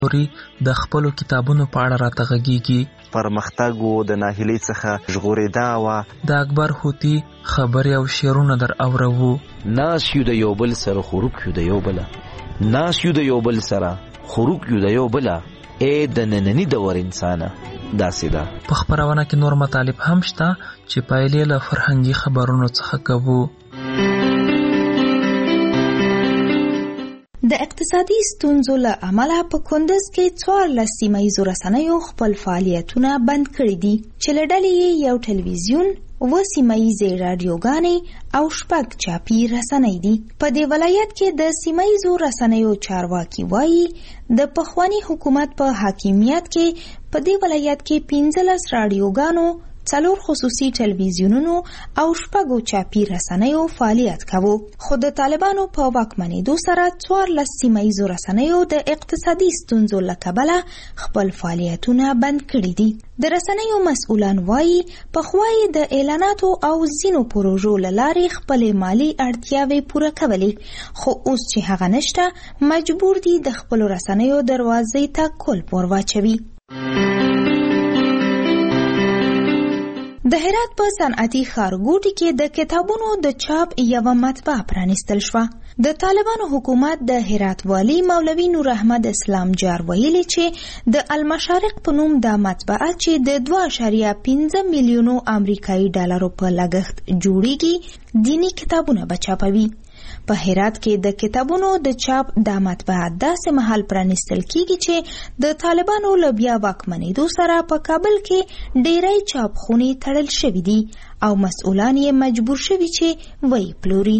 د خپلو کتابونو په اړه راته غږیږي. پرمختګ و د ناهیلۍ څخه ژغورېدا وه. د اکبر هوتي خبرې او شعرونه در اورو. ناس یو د یو بل سره خوروک یو د یو بله، ناس یو د یو بل سره خوروک یو د یو بله، ای د ننني دور انسانه داسې ده. په خپرونه کې نور مطالب هم شته چې پایلې له فرهنګي خبرونو څخه کوو. د اقتصادي ستونزو له امله په کندز کې 14 سیمه‌ییزو رسنیو خپل فعالیتونه بند کړي دي چې له ډلې یو ټلویزیون، 7 سیمه‌ییزې رادیوګانې او 6 چاپي رسنۍ دي. په دې ولایت کې د سیمه‌ییزو رسنیو چارواکي وایي د پخوانی حکومت په حاکمیت کې په دې ولایت کې 15 رادیوګانو، 4 خصوصي ټلویزیونونو او 6 چاپي رسنیو فعالیت کاوه، خو د طالبانو په واکمنېدو سره 14 سیمه‌ییزو رسنیو د اقتصادي ستونزو له کبله خپل فعالیتونه بند کړي دي. د رسنیو مسؤلان وایي پخوا یې د اعلاناتو او ځینو پروژو له لارې خپلې مالي اړتیاوې پوره کولې، خو اوس چې هغه نشته مجبور دي د خپلو رسنیو دروازې ته کلپ ور واچوي. د هرات په صنعتي ښارګوټي کې د کتابونو د چاپ یوه مطبعه پرانیستل شوه. د طالبانو حکومت د هرات والی مولوي نور احمد اسلام جار ویلي چې د المشارق په نوم دا مطبعه چې د 2.5 میلیونو امریکایي ډالرو په لګښت جوړیږي دینی کتابونه به چاپوي. په هرات کې د کتابونو د چاپ دا مطبعه داسې مهال پرانیستل کیږي چې د طالبانو له بیا واکمنېدو سره په کابل کې ډېری چاپخونې تړل شوي دي او مسؤلان یې مجبور شوي چې ویې پلوري.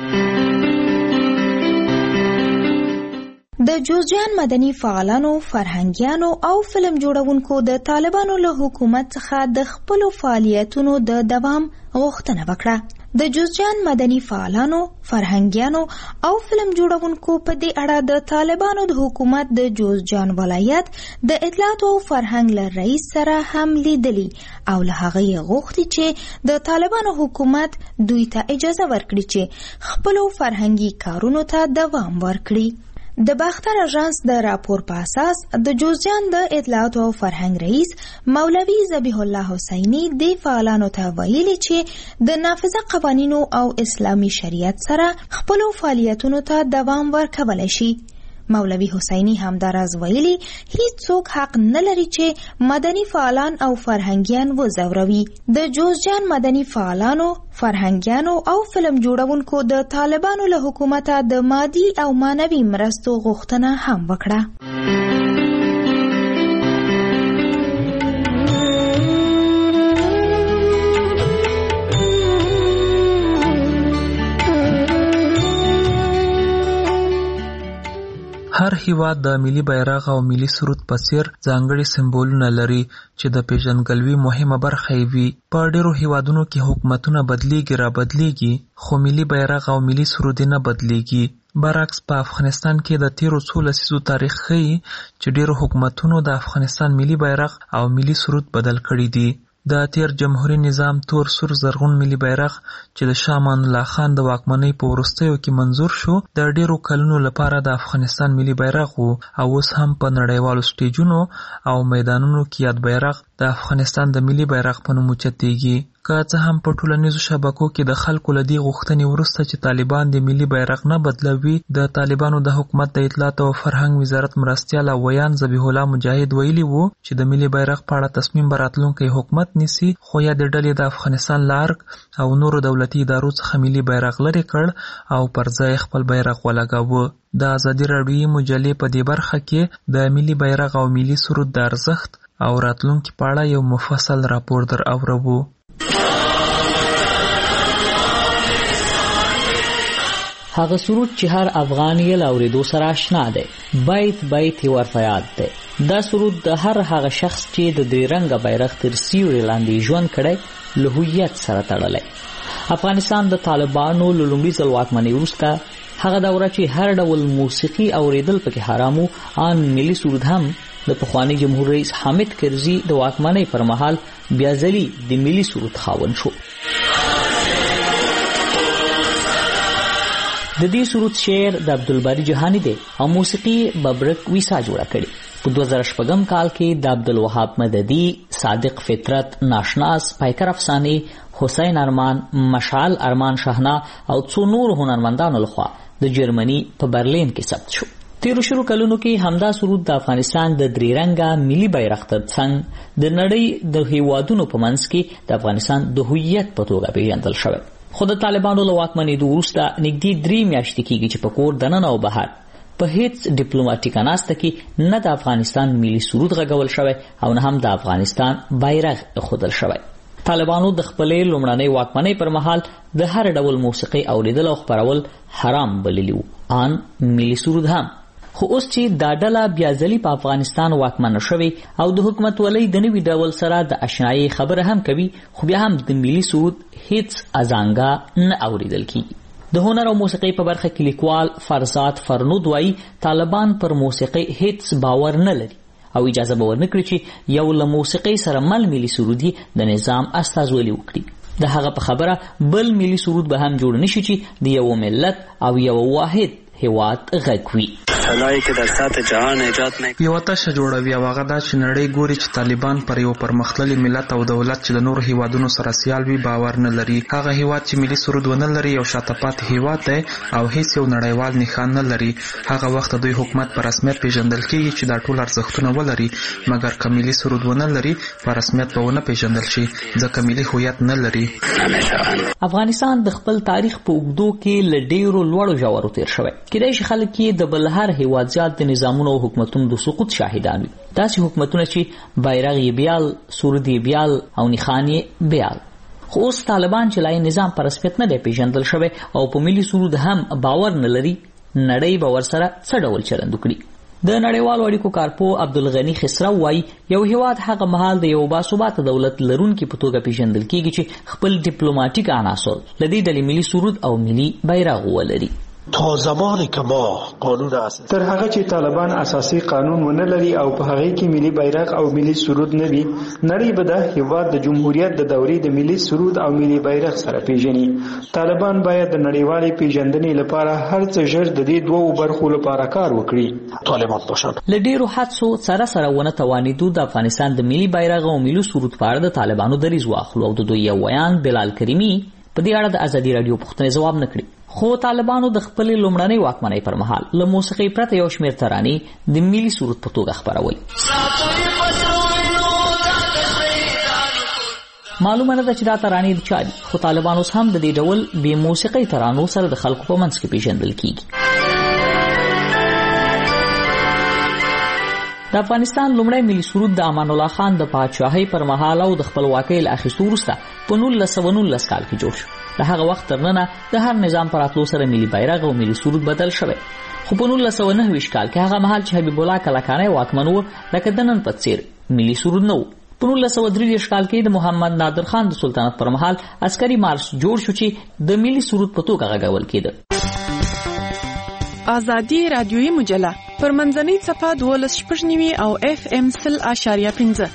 د جوزجان مدني فعالانو، فرهنګیانو او فلم جوړونکو د طالبانو له حکومت څخه د خپلو فعالیتونو د دوام غوښتنه وکړه. د جوزجان مدني فعالانو، فرهنګیانو او فلم جوړونکو په دې اړه د طالبانو د حکومت د جوزجان ولایت د اطلاعات او فرهنګ له رئیس سره هم لیدلی او له هغه یې غوښتي چې د طالبانو حکومت دوی ته اجازه ورکړي چې خپلو فرهنګي کارونو ته دوام ورکړي. د باختر اژانس د راپور په اساس د جوزجان د اطلاعات او فرهنګ رئیس مولوي ذبیح الله حسینی د فعالانو ته ویلي چې د نافذه قوانینو او اسلامي شریعت سره خپلو فعالیتونو ته دوام ورکولی شي. مولوي حسینی همداراز ویلي هیڅوک حق نه لري چې مدني فعالان او فرهنګیان وځوروي. د جوزجان مدني فعالانو، فرهنګیانو او فلم جوړونکو د طالبانو له حکومته د مادي او معنوي مرستو غوښتنه هم وکړه. هر هیواد د ملي بیرغ او ملي سرود په څیر ځانګړي سمبولونه لري چې د پیژندګلوي مهمه برخه وي. په ډیرو هیوادونو کې حکومتونه بدلیږي را بدلیږي، خو ملي بیرغ او ملي سرود نه بدلیږي. برعکس په افغانستان کې د تیرو 13 لسیزو تاریخ ښیي چې ډیرو حکومتونو د افغانستان ملي بیرغ او ملي سرود بدل کړي دي. د تیر جمهوریت نظام تور سور زرغون ملي بیرغ چې د شاه امان الله خان د واکمنۍ په وروستیو کې منظور شو د ډیرو کلونو لپاره د افغانستان ملي بیرغ وو او اوس هم په نړیوالو سټیجونو او میدانونو کې یاد بیرغ د افغانستان د ملي بیرغ په نوم اوچتېږي. که څه هم په ټولنیزو شبکو کې د خلکو له دې غوښتنې وروسته چې طالبان د ملي بیرغ نه بدلوي، د طالبانو د حکومت د اطلاعات او فرهنګ وزارت مرستیال ویان ذبیح الله مجاهد ویلي وو چې د ملي بیرغ په اړه تصمیم به راتلونکی حکومت نیسي، خو یا د ډلې د افغانستان له ارګ او نورو دولتي ادارو څخه ملي بیرغ لرې کړ او پر ځای خپل بیرغ ولګاوه. د ازادي راډیویي مجلې په دې برخه کې د ملي بیرغ او ملي سرود د ارزښت او راتلونکي په اړه یو مفصل راپور در اورو. هغه سرود چې هر افغان یې له اورېدو سره آشنا دی، بیت بیت یې ورته یاد دی. دا سرود د هر هغه شخص چې د درې رنګه بیرغ تر سیوري لاندې ژوند کړی له هویت سره تړلی. افغانستان د طالبانو له لومړي ځل واکمنۍ وروسته هغه دوره چې هر ډول موسیقي اورېدل پکې حرام و، آن ملي سرود هم د پخواني جمهور رئیس حامد کرزي د واکمنۍ پر مهال بیا ځلي د ملي سرود خاوند شو. د دې سرود شعر د عبدالباری جهانی دی او موسیقي ببرک ویسا جوړه کړي. په 2006 کال کې د عبدالوهاب مددي، صادق فطرت، ناشناس، پایکر افساني، حسین ارمان، مشعل ارمان شهنا او څو نور هنرمندانو لخوا د جرمني په برلین کې ثبت شو. تیرو شروع کلونو کې همدا سرود د افغانستان د درې رنګه ملي بیرغ ترڅنګ د نړۍ د هیوادونو په منځ کې د افغانستان د هویت په توګه پیژندل شوی. خو د طالبانو له واکمنېدو وروسته نږدې 3 میاشتې کېږي چې په کور دننه او بهر په هیڅ ډیپلوماټیکه ناسته کې نه د افغانستان ملي سرود غږول شوی او نه هم د افغانستان بیرغ ایښودل شوی. طالبانو د خپلې لومړنۍ واکمنۍ پر مهال د هر ډول موسیقي اوریدل او خپرول حرام بللی وو، ان ملي سرود هم. خو اوس چې دا ډله بیا ځلې په افغانستان واکمنه شوې او د حکومت ولۍ د نوي ډول سره د اشنایي خبره هم کوي، خو بیا هم د ملي سرود هیڅ ازانګه نه اوریدل کیږي. د هنر او موسیقي په برخه کې لیکوال فرزاد فرنود وایي طالبان پر موسیقي هیڅ باور نه لري او اجازه به ورنکړي چې یو له موسیقي سره مل ملي سرودي د نظام استازولي وکړي. د هغه په خبره بل ملي سرود به هم جوړ نشي چې د یو ملت او یو واحد هیواد غږ وي. یو تشه جوړوي او هغه دا چې نړۍ ګوري چې طالبان پر یو پرمختللي ملت او دولت چې د نورو هیوادونو سره سیال وي باور نه لري. هغه هیواد چې ملي سرود ونه لري یو شاته پاتې هیواد دی او هیڅ یو نړیوال نښان نه لري. هغه وخت دوی حکومت په رسمیت پیژندل کیږي چې دا ټول ارزښتونه ولري، مګر که ملي سرود ونه لري په رسمیت به ونه پیژندل شي ځکه ملي هویت نه لري. افغانستان د خپل تاریخ په اوږدو کې له ډیرو لوړو ژورو تیر شوی. کیدای شي خلک یې د بل هر هیواد زیات د نظامونو او حکومتونو د سقوط شاهدان وي. داسې حکومتونه چې بیرغ یې بیال، سرود یې بیال او نښان یې بیال. خو اوس طالبان چې لای نظام په رسمیت نه دی پیژندل شوی او په ملي سرود هم باور نه لري، نړۍ به ورسره څه ډول چلند وکړي. د نړیوالو اړیکو کارپو عبدالغني خسرو وایي یو هیواد هغه مهال د یو باثباته دولت لرونکي په توګه پیژندل کیږي چې خپل ډیپلوماټیک عناصر له دې ډلې ملي سرود او ملي بیرغ ولري. تا زمانی که ما قانون اساسی تر هغه چې طالبان اساسي قانون ونه لري او په هغه کې ملي بیرغ او ملي سرود نه وي، نړۍ به د هیواد د جمهوریت د دورې د ملي سرود او ملي بیرغ سره پیژني. طالبان باید د نړیوالې پیژندنې لپاره هر څه ژر د دې دوو برخو لپاره کار وکړي. طالبان باشن له ډیرو حدسو سره ونه توانېدو د افغانستان د ملي بیرغ او ملي سرود په اړه د طالبانو دریځ واخلو او د دوی یو ویان بلال کریمي په دې اړه د ازادي راډیو پوښتنې ځواب نه کړي. خو طالبانو د خپلې لومړنۍ واکمنۍ پر مهال له موسیقۍ پرته یو شمېر ترانې د ملي سرود په توګه خپرول. معلومه نه ده چې دا ترانې د چا دي، خو طالبان اوس هم د دې ډول بې موسیقۍ ترانو سره د خلکو په منځ کې پیژندل کیږي. د افغانستان لومړی ملي سرود د امان الله خان د پاچاهۍ پر مهال او د خپلواکۍ له اخیستو وروسته په 1919 کال کې جوړ شو. د هغه وخت تر ننه د هر نظام پر راتلو سره ملي بیرغ او ملي سرود بدل شوی. خو په 1929 کال کې هغه مهال چې حبیب الله کلکانی واکمن و، لکه د نن په څیر ملي سرود نه و. په 1933 کال کې د محمد نادر خان د سلطنت پر مهال عسکري مارش جوړ شو چې د ملي سرود په توګه غږول کېده. آزادي رادیویي مجله پر منځنۍ صفحه 12.9 او FM 0.5.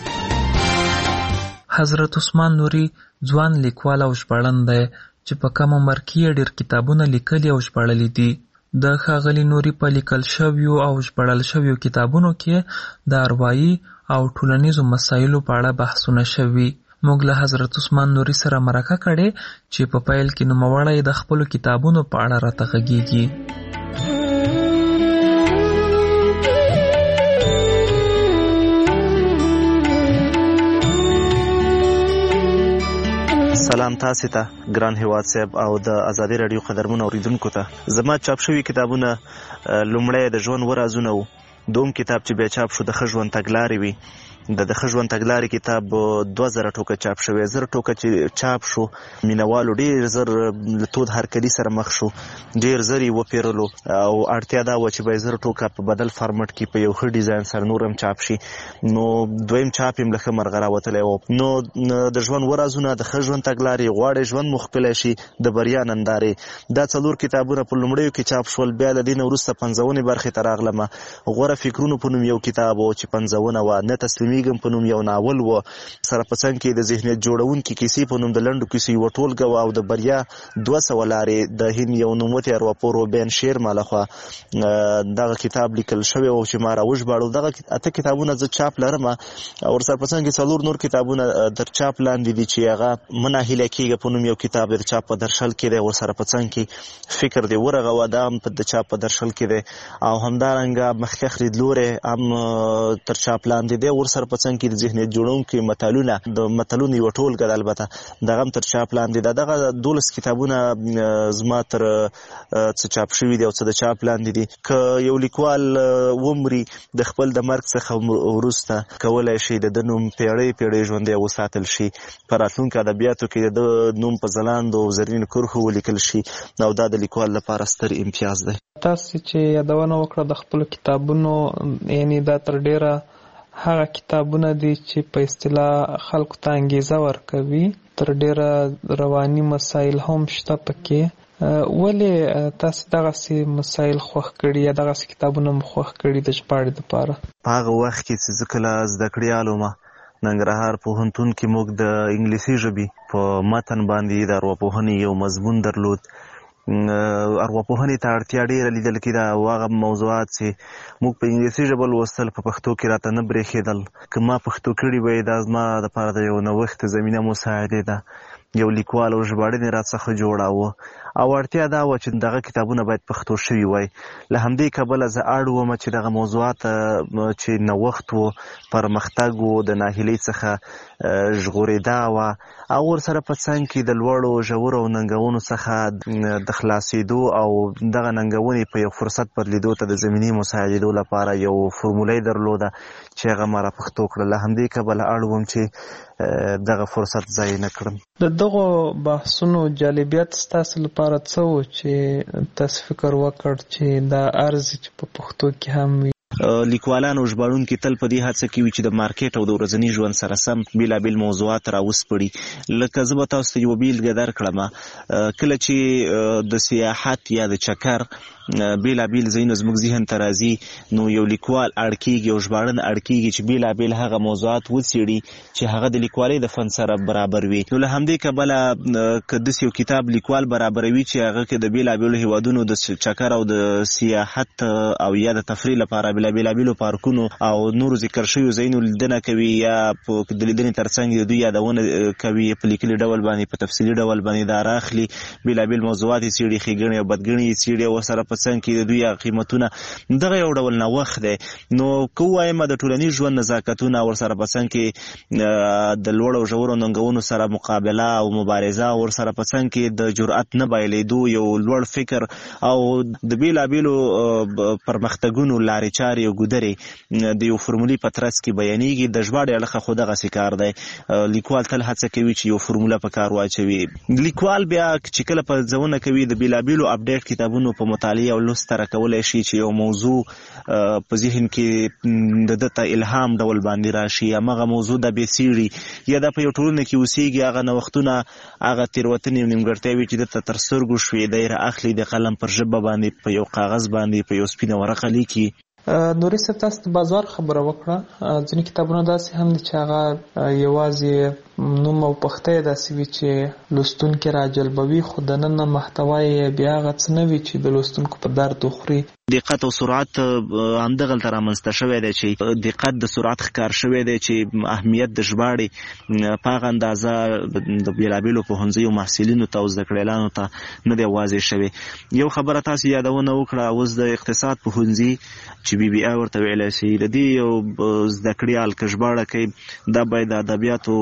حضرت عثمان نوري ځوان لیکوال او ژباړن دی چې په کم عمر کې ډېر کتابونه لیکلي او ژباړلي دي. د ښاغلي نوري په لیکل شویو او ژباړل شویو کتابونو کې د اروايي او ټولنیزو مسایلو په اړه بحثونه شوي. موږ له حضرت عثمان نوري سره مرکه کړې چې په پیل کې نوموړی د خپلو کتابونو په اړه راته غږیږي. سلام تاسو ته ګران هیواد صاحب او د ازادي رادیو قدرمن اوریدونکو ته. زما چاپ شوی کتابونه لومړی د ژوند ورازونه وو، دوم کتاب چې بیا چاپ شو د ښه ژوند تګلارې وي. د ښه ژوند تګلارې کتاب 2000 ټوکه چاپ شوی. 1000 ټوکه چې چاپ شو مینوالو ډېر زر له تود هرکلي سره مخ شو، ډېر زر یې وپیرلو او اړتیا دا وه چې به 1000 ټوکه په بدل فارمټ کې په یو ښه ډیزاین سره نور هم چاپ شي. نو دویم چاپ یې له ښه مرغه راوتلی و. نو د ژوند ورازونه، د ښه ژوند تګلارې، غواړئ ژوند مو ښکلی شي، د بریا نندارې، دا 4 کتابونه په لومړیو کې چاپ شول. بیا له دې نه وروسته 55 برخې ته راغلم. غوره فکرونو په نوم یو کتاب و چې 55 وه، نه تسلیمي یادېږم په نوم یو ناول و، سره په څنګ کې د ذهنیت جوړونکي کیسې په نوم د لنډو کیسو یوه ټولګه وه، او د بریا 200 لارې د هند یو نوموتی ارواپوه روبین شیرما لخوا دغه کتاب لیکل شوی و چې ما راوژباړو. دغه 8 کتابونه زه چاپ لرم او ورسره په څنګ کې 4 نور کتابونه در چاپ لاندې دي چې هغه مه ناهیله کېږه په نوم یو کتاب د چاپ په درشل کې دی، ورسره په څنګ کې فکر دی ورغوه دا هم د چاپ په درشل کې دی، او همدارنګه مخکښ لیدلوری هم تر چاپ لاندې دی، ورسره په څنګ کې د ذهنیت جوړونکي متلونه د متلونو یوه ټولګه ده، البته دغه هم تر چاپ لاندې ده. دغه 12 کتابونه زما تر څه چاپ شوي دي او څه د چاپ لاندې دي. که یو لیکوال ومري د خپل د مرګ څخه وروسته کولی شي د ده نوم پیړۍ ژوندی وساتل شي، په راتلونکو ادبیاتو کې د ده نوم په ځلاندو او زرینو کرښو ولیکل شي، او دا د لیکوال لپاره ستر امتیاز دی. تاسو چې یادونه وکړه د خپلو کتابونو، یعنی دا تر ډیره هغه کتابونه دي چې په اصطلاح خلکو ته انګیزه ورکوي، تر ډیره رواني مسایل هم شته پکې. ولې تاسو دغسې مسایل خوښ کړي یا دغسې کتابونه مو خوښ کړي د ژباړې دپاره؟ په هغه وخت کې چې زه کله زده کړیال وم، ننګرهار پوهنتون کې موږ د انګلیسي ژبې په متن باندې د ارواپوهنې یو مضمون درلود. ارواپوهنې ته اړتیا ډېره لیدل کېده او هغه موضوعات چې موږ په انګلیسي ژبه لوستل په پښتو کې راته نه برېښېدل. که ما پښتو کړي وی دا زما دپاره د یو نوښت زمینه مساعدې ده، یو لیکوال او ژباړنې راڅخه جوړاوه، او اړتیا دا وه چې دغه کتابونه باید پښتو شوي وای. له همدې کبله زه اړ وم چې دغه موضوعات چې نوښت و، پرمختګ و، د ناهیلۍ څخه ژغورېدا وه، او ورسره په څنګ کې د لوړو ژورو ننګونو څخه د خلاصېدو او دغه ننګونې په یو فرصت بدلېدو ته د زمینې مساعدېدو لپاره یو فورموله یې درلوده چې هغه ما را پښتو کړه. له همدې کبله اړ وم چې دغه فرصت ضایع نه کړم. د دغو بحثونو جالبیت ستاسو لپاره څه و چې تاسو فکر وکړ چې دا ارزي چې په پښتو کې هم وي؟ لیکوالان او ژباړونکي تل په دې هڅه کې وي چې د مارکیټ او د ورځني ژوند سره سم بېلابېل موضوعات راوسپړي. لکه زه به تاسو ته یوه بېلګه درکړم، کله چې د سیاحت یا د چکر بېلابېل ځایونه زموږ ذهن ته راځي، نو یو لیکوال اړ کېږي او ژباړن اړ کېږي چې بېلابېل هغه موضوعات وڅېړي چې هغه د لیکوالۍ د فن سره برابر وي. نو له همدې کبله که داسې یو کتاب لیکوال برابروي چې هغه کې د بېلابېلو هېوادونو د چکر او د سیاحت او یا د تفریح لپاره بېلابېلو پارکونو او نورو ذکر شویو ځایونو لیدنه کوي، یا د لیدنې ترڅنګ د دوی یادونه کوي په لیکلي ډول باندې، په تفصیلي ډول باندې دا راخلي، بېلابېل موضوعات یې څېړي، ښېګڼې او بدګڼې یې څېړي، او ورسره په څنګ کې د دوی قیمتونه. دغه یو ډول نوښت دی. نو که ووایم د ټولنیز ژوند نزاکتونه، ورسره په څنګ کې د لوړ او ژورو ننګونو سره مقابله او مبارزه، ورسره په څنګ کې د جرأت نه بایلېدو، یو لوړ فکر او د بېلابېلو پرمختګونو لارې چارې او ګودرې د یو فورمولې په ترڅ کې بیانېږي. د ژباړې اړخه خو دغسې کار دی. لیکوال تل هڅه کوي چې یو فورموله په کار واچوي. لیکوال بیا چې کله په ځونه کوي د بېلابېلو اپډیټ کتابونو په مطالعې او لوست سره کولی شي چې یو موضوع په ذهن کې د ده ته الهام ډول باندې راشي، همغه موضوع د بېڅېړي یا د په یو ټولنه کې اوسېږي، هغه نوښتونه، هغه تېروتنې او نیمګړتیاوې چې ده ته تر سترګو شوې، دی رااخلي د قلم پر ژبه باندې، په یو کاغذ باندې، په یو سپینه ورقه لیکي. نوري صاحب، تاسو د بازار خبره وکړه. ځینې کتابونه داسې هم دي چې هغه یوازې نوم او پښتۍ داسې وي چې لوستونکي راجلبوي، خو دننه محتوا یې بیا هغه څه نه وي چې د لوستونکو په درد وخوري. دقت او سرعت همدغلته رامنځته شوی دی چې دقت د سرعت ښکار شوی دی چې اهمیت د ژباړې په هغه اندازه د بېلابېلو پوهنځیو محصلینو ته او زده کړیالانو ته نه دی واضح شوی. یو خبره تاسو یادونه وکړه، اوس د اقتصاد پوهنځي چې BBA ورته ویلی شي، د دې یو زده کړیال که ژباړه کوي، دا باید د ادبیاتو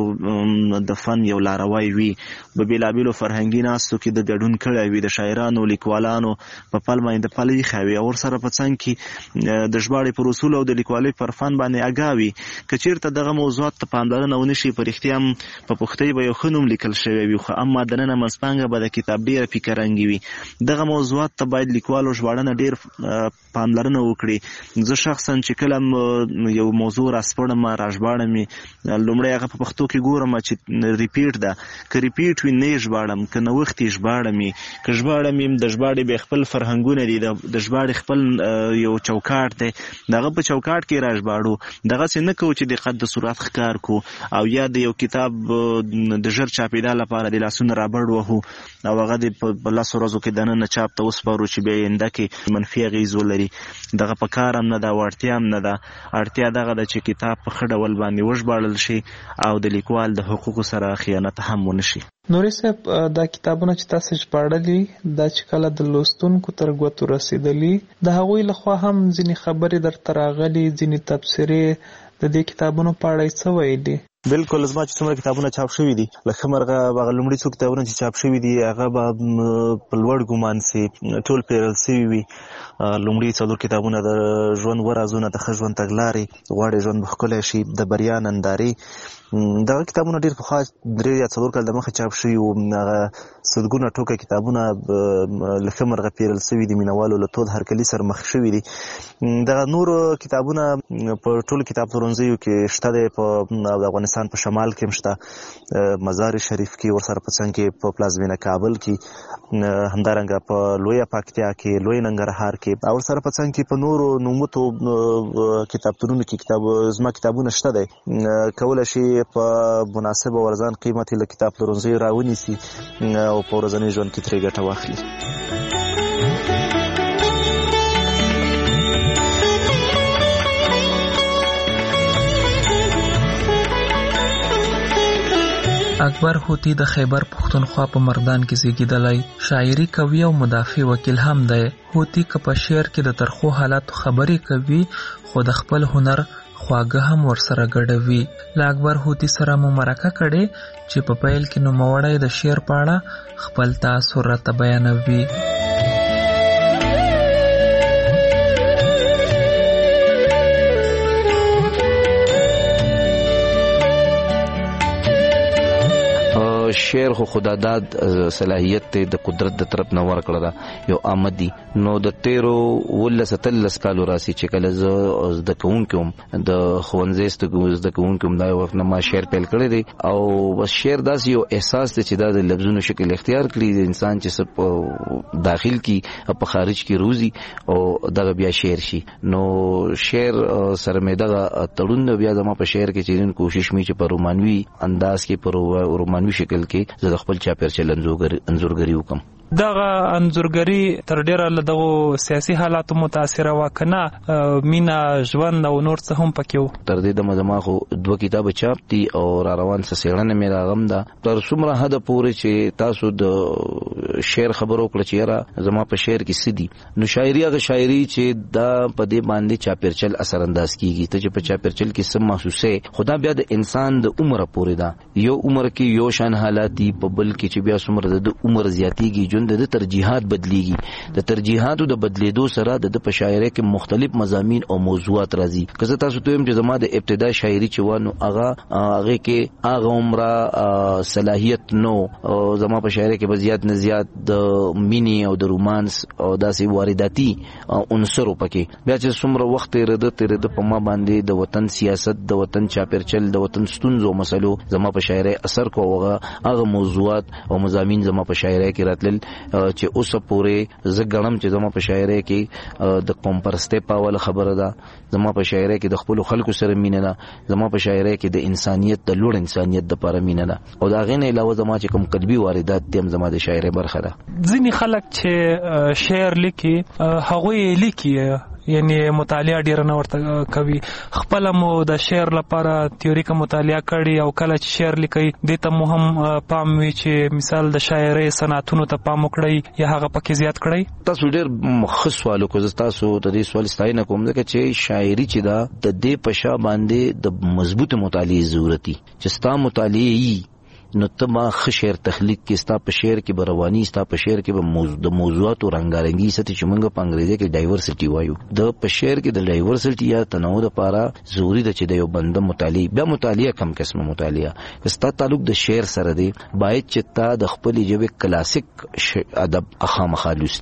د فن یو لاروی وي، په بېلابېلو فرهنګي ناستو کې د ګډون کړی وي، د شاعرانو لیکوالانو په پل باندې د پل ایښی وي، او ورسره په څنګ کې د ژباړې پر اصولو او د لیکوالۍ پر فن باندې اګاه وي. که چېرته دغه موضوعات ته پاملرنه ونه شي، په رښتیا هم په پښتۍ به یو ښه نوم لیکل شوی وي، خو اما دننه منځپانګه به د کتاب ډېره فکرنګې وي. دغه موضوعات ته باید لیکوال او ژباړنه ډېر پاملرنه وکړي. زه شخصا چې کله یو موضوع راسپړم، راژباړم یې، لومړی هغه په پښتو کې ګورم چې ریپیټ ده، که ریپیټ وي نه یې ژباړم، که نوښت یې ژباړم یې، که ژباړم یې د ژباړې بیا خپل فرهنګونه دي، د ژباړې خپل یو چوکاټ دی دغه په چوکاټ کې راژباړو دغسې نه کوو چې د قد د صورت ښکار کو او یا د یو کتاب د ژر چاپېدا لپاره د لاسونه رابړ وهو او هغه د په 10 ورځو کې دننه چاپ ته وسپارو چې بیا آینده کې منفي اغېز ولري. دغه په کار هم نه ده او اړتیا هم نه ده. اړتیا دغه ده چې کتاب په ښه ډول باندې وژباړل شي او د لیکوال د حقوقو سره خیانت هم ونه شي. نوري صاحب دا کتابونه چې تاسو ژباړلي دا چې کله د لوستونکو تر ګوتو رسیدلي د هغوی لخوا هم ځینې خبرې درته راغلي ځینې تبصرې د دې کتابونو په اړه څه ویلي؟ بالکل زما چې څومره کتابونه چاپ شوي دي لکه مرغه هغه لومړي څو کتابونه چې چاپ شوي دي هغه به په لوړ ګمان سي ټول پیرل سوي وي. لومړي 4 کتابونه د ژوند ورازونه د ښه ژوند تګلارې غواړي ژوند به ښکلی شي د بریا نندارې دغه کتابونه ډېر پخوا 3 یا 4 کال دمخه چاپ شوي وو. هغه سلګونه ټوکه کتابونه لکه مرغه پیرل سوي دي مینوالو له تود هرکلي سره مخ شوي دي. دغه نور کتابونه په ټولو کتاب پلورنځیو کې شته دی په افغانستان په شمال کې هم شته مزار شریف کې ورسره په څنګ کې په پلازمینه کابل کې همدارنګه په لویه پکتیا کې لوی ننګرهار کې او ورسره په څنګ کې په نورو نوموتو کتابتونونو کې زما کتابونه شته دی کولی شي په مناسبه ورځان قیمت له کتاب پلورنځیو راونیسي او په ورځني ژوند کې ترې ګټه واخلي. اکبر هوتی د خیبر پښتونخوا په مردان کې زیږیدلی شاعري کوي او مدافع وکیل هم دی. هوتی که په شعر کې د ترخو حالاتو خبرې کوي خو د خپل هنر خواږه هم ورسره ګډوي. له اکبر هوتی سره مو مرکه کړې چې په پیل کې نوموړی د شعر په اړه خپل تاثر راته بیانوي. شعر خو خداداد صلاحیت ته د قدرت د طرف نه ورکړه دا یو آمدی نو د 13 کالو راسي چې کله ز د کوونکم د خوانځست د کوونکم دا وخت نه ما شعر پیل کړی دی او بس شعر داس یو احساس ته چې د لفظونو شکل اختیار کړی د انسان چې سب داخل کی په خارج کی روزي او دغه بیا شعر شي. نو شعر سره مې دغه تړون بیا زما په شعر کې چې کوشش می چې په رومانوي انداز کې په رومانوي شکل کې زه خپل چاپیرچل انځورګري وکم. دغه انځورګري تر ډیره له دغه سیاسي حالاتو متاثره وکنه مینا ژوند او نور څه هم پکې وو. تر دې د مزما خو 2 کتاب چاپ دي او را روان څه سیړنه مې راغم ده تر څومره حد پورې چې تاسو د شعر خبرو کړ چې را زما په شعر کې سدي نو شاعري هغه شاعري چې دا په دې باندې چاپیرچل اثر انداز کیږي ته چې په چاپیرچل کې سم محسوسه خدا بیا د انسان د عمر پورې دا یو عمر کې یو شان حالات دي په بل کې چې بیا څومره د عمر زیاتیږي د ترجیحات بدلیږي د ترجیحاتو د بدلیدو سره د په شاعرۍ کې مختلف مضامین او موضوعات راځي. که زه تاسو ته هم چې زما د ابتدا شاعري چې وانه هغه کې هغه عمره صلاحیت نو زما په شاعرۍ کې بزیات نه زیات د مینی او د رومانس او داسې وارداتي عنصر پکې بیا چې څومره وخت تیرېده په ما باندې د وطن سیاست د وطن چاپیرچل د وطن ستونزو مسلو زما په شاعرۍ اثر کوغه هغه موضوعات او مضامین زما په شاعرۍ کې راتلل چې اوس پورې زه ګڼم چې زما په شاعرۍ کې د قوم پرستۍ په اول خبره ده زما په شاعرۍ کې د خپل خلکو سره مینه ده زما په شاعرۍ کې د انسانیت د لوړ انسانیت د لپاره مینه ده او دا غینه علاوه زما چې کوم قلبي واردات دي زما د شاعرۍ برخه ده. ځینې خلک چې شعر لیکي هغوی لیکي یعنی مطالعه ډیر نه ورته کوي خپل مو د شعر لپاره تیوریکه مطالعه کړي او کله چې شعر لیکي د ته مهم پام وی چې مثال د شاعرۍ صنعتونو ته پام وکړي یا هغه پکې زیات کړي. تاسو ډیر مخصوص سوال کوئ تاسو ته دې سوال ستاینه کوم ځکه چې شاعري چې دا د دې پشا باندې د مضبوط مطالعه ضرورتي چې ستا مطالعه نو ته ما خشیر تخلیق کې ستا په شعر کې بروانی ستا په شعر کې د موضوعات او رنگارنګي ستې چې موږ په انګریزي کې ډایورسټي وایو د په شعر کې د ډایورسټي یا تنوع لپاره ضروری ده چې د یو بنده مطالعه بیا مطالعه کم قسمه مطالعه ستا تعلق د شعر سره دی باید چې تا د خپل ژبه کلاسیک ادب اخامخالوستي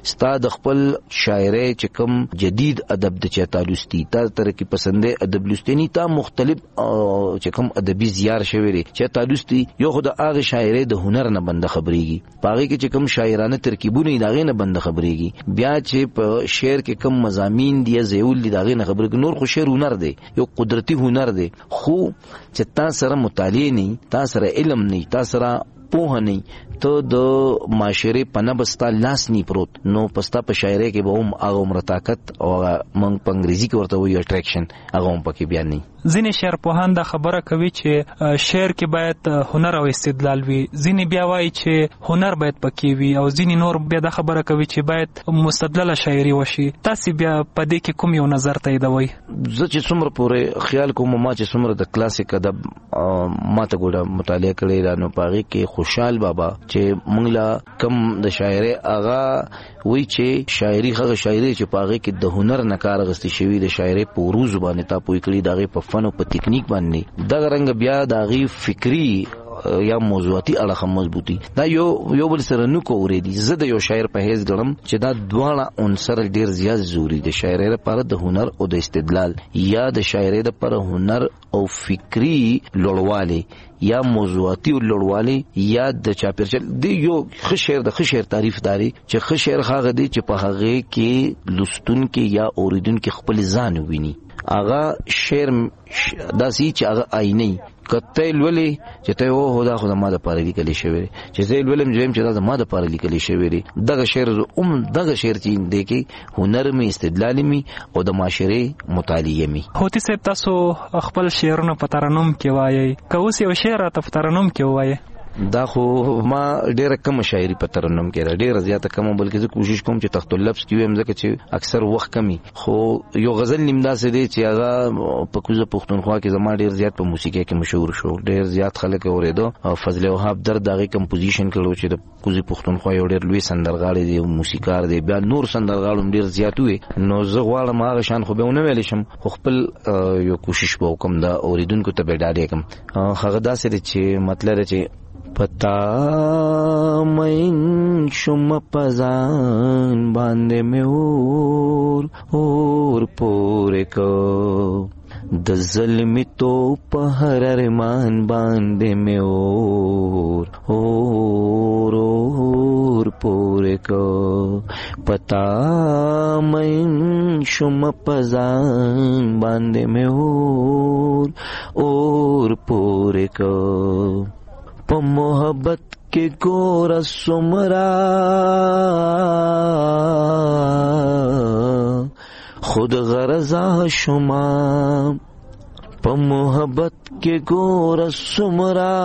ستا د خپل شاعرۍ چې کوم جدید ادب د چتا لستی تا ترقی پسندې ادب لستنی تا مختلف چې کوم ادبي زیار شوی دی چتا لستی یو خود هغه شاعرۍ د هنر نه بند خبريږي باغې کې چې کوم شاعرانه ترکیبونه داغه نه بند خبريږي بیا چې په شعر کې کوم مضامین دی زیول دی داغه نه خبرېږي نور خو شعر هنر دی یو قدرتی هنر دی خو چې تا سره مطالعه نه تا سره علم نه تا سره پوهه نه ته د معاشره په نبستا لاس نی پروت نو پستا په شاعرۍ کې به هم هغه عمر طاقت او موږ په انګریزي کې ورته وایو اټریکشن هغه هم پکې بیان نه ځینې شعر پوهان دا خبره کوي چې شعر کې باید هنر او استدلال وي ځینې بیا وایي چې هنر باید پکې وي او ځینې نور بیا دا خبره کوي چې باید مستدلله شاعري وشي تاسو بیا په دې کې کوم یو نظر تاییدوي زه چې څومره پورې خیال کوم ما چې څومره د کلاسیک ادب ماته ګوډه مطالعه کړی را نو پاغي کې خوشحال بابا چې موږ لا کم د شاعرۍ اغا وی چې شاعري هغه شاعري چې پاغي کې د هنر نه کار غستې شوی د شاعرۍ په روز باندې تا پوي کړی دغه په فن او په ټیکنیک باندې دغه رنګ بیا دغه فکری یا موضوعاتي اړه مضبوطی دا یو بل سره نو کووري دي زه د یو شاعر په هیڅ ګرم چې دا دواړه عنصر ډیر زیات ضروری دي شاعرۍ لپاره د هنر او د استدلال یا د شاعرۍ لپاره هنر او فکری لوړوالی یا موضوعاتي لوړوالی یا د چاپیرچل دی یو خشعر د خشعر تعریف داري چې خشعر هغه دی چې په هغه کې لستون کې یا اوریدون کې خپل ځان ویني اغا شعر داسي چې هغه آینه کته لولي چې ته هو دا خو د ما د پاره لیکل شوی چې زه ولم چې دا د ما د پاره لیکل شوی دی دغه شعر دغه شعر چې دی کې هنر می استدلال می او د معاشره مطالعه می هوتی صاحب تاسو خپل شعرونه په ترنم کې وایي کوس یو شعر ته په ترنم کې وایي دا خو ما ډیره کم شاعري په ترنم کې ډیره زیاته کم بلکې زه کوشش کوم چې تخت اللفظ کې ویم ځکه چې اکثر وخت کمی خو یو غزل نیمداسې دی چې هغه په کوزه پښتونخوا کې زما ډیر زیات په موسیقي کې مشهور شو ډیر زیات خلک اوریدو او فضل وهاب در دغه کمپوزیشن کړو چې د کوزه پښتونخوا یو ډیر لوی سندرغاړی دی موسیقار دی بیا نور سندرغاړو ډیر زیات وي نو زه غواړم هغه شان خو به ونه ویل شم خو خپل یو کوشش وکم دا اوریدونکو ته به ډاډه کم هغه داسې چې مطلب چې پتا مین شم پزان باندې مې اور پورې کو د ظلم تو په هر ارمان باندې مې اور پورې کو پتا مین شم پزان باندې مې اور پورې کو په محبت کې ګور سمرا خود غرضا شما په محبت کې ګور سمرا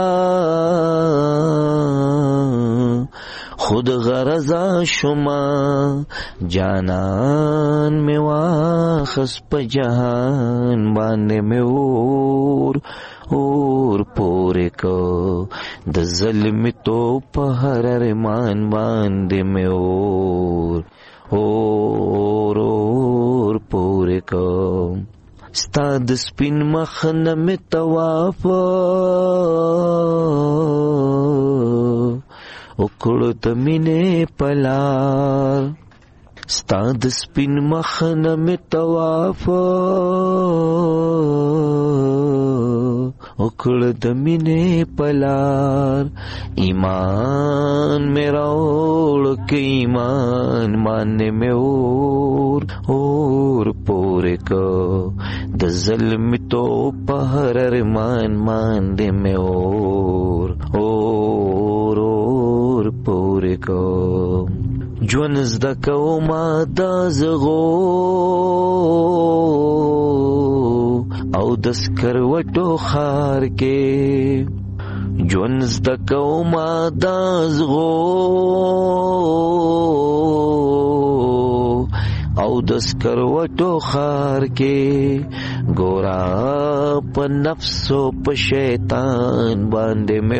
خود غرضا شما جانان میں واخس په جهان باندې میں اور پورې کو د ظلم تو په هر ارمان باندې مې اور پورې کو ستا د سپین مخ نه مې طواف وکړو د مینې پلار ستا د سپین مخ نه مې طواف وکړو د مینې پلار ایمان مې راوړ که ایمان باندې مې اور پورې کو د ظلم تو په هر ارمان باندې مې اور پورې کو ژوند زده کومه د زغو او د سکروټو خار کې ژوند زده کومه د زغو او د سکروټو خار کې ګورا په نفس او په شیطان باندې مې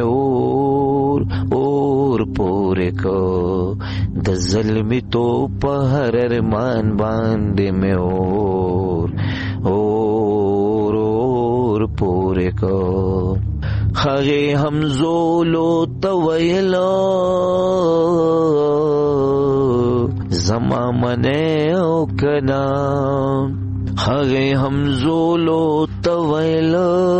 اور پورې کو د ظلم تو په هر ارمان باندې مې اور پورې کو خغه همزولو تویلو زما منه او کنا هغه همزولو تویل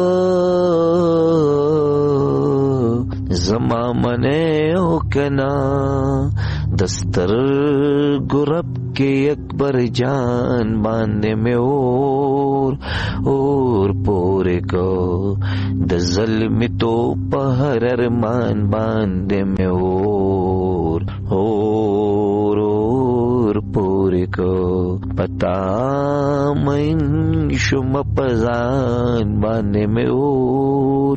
زما منه او کنا دستر گرب کے اکبر جان باندے میں اور پورے کو د ظلم تو پہر ارمان باندے میں اور پورے کو پتا من شم پزان باندے میں اور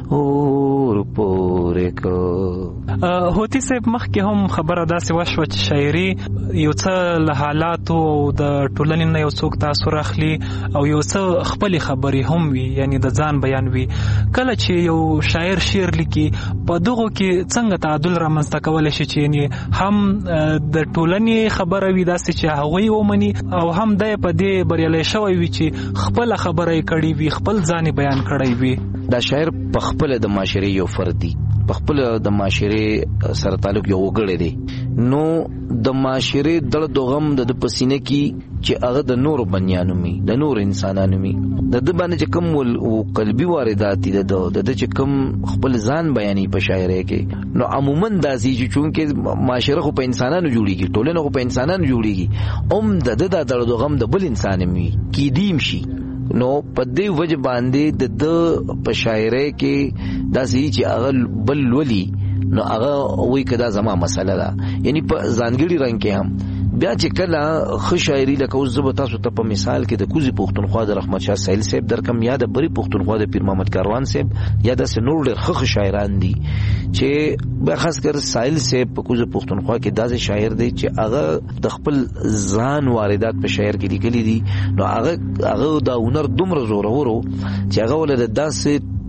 پورے کو. هوتی صاحب مخکې هم خبره داسې وشوه چې شاعري یو څه له حالاتو او د ټولنې نه یو څوک تاثر اخلي او یو څه خپلې خبرې هم وي، یعنی د ځان بیان وي. کله چې یو شاعر شعر لیکي په دغو کې څنګه تعادل رامنځته کولی شي چې یعنی هم د ټولنې خبره وي داسې چې هغوی ومني او هم دی په دې بریالی شوی وي چې خپله خبره یې کړې وي، خپل ځان یې بیان کړی وي. دا شاعر په خپله د معاشرې یو فرد دی، په خپله د معاشرې سره تعلق یو وګړی دی، نو د معاشرې دړ د غم د پسینه کې چې هغه د نور بنیانو می د نور انسانانو می د د باندې چې کوم قلبي واردات دي د چې کوم خپل ځان بیانې په شاعرۍ کې، نو عموما داسې چې چونکې معاشره خو په انسانانو جوړیږي، ټولنه خو په انسانانو جوړیږي، د دړ د غم د بل انسان می کې دیم شي، نو په دې وجه باندې د په شاعرۍ کې داسې چې هغه بل ولي نو هغه وی کدا زما مسله ده، یعنی په ځانګړي رنګ کې هم بیا چې کله ښه شاعري لکه اوس زه به تاسو ته په مثال کې د کوزي پښتونخوا د رحمت شاه سایل صاحب درکم، یا د بری پښتونخوا د پیر محمد کاروان صاحب، یا داسې نور ډېر ښه شاعران دي چې بیا خاص کر سایل صاحب په کوزي پښتونخوا کې داسې شاعر دی چې هغه د خپل ځان واردات په شاعر کې لیکلي دي، نو هغه دا هنر دومره زورورو چې هغه ولر داسې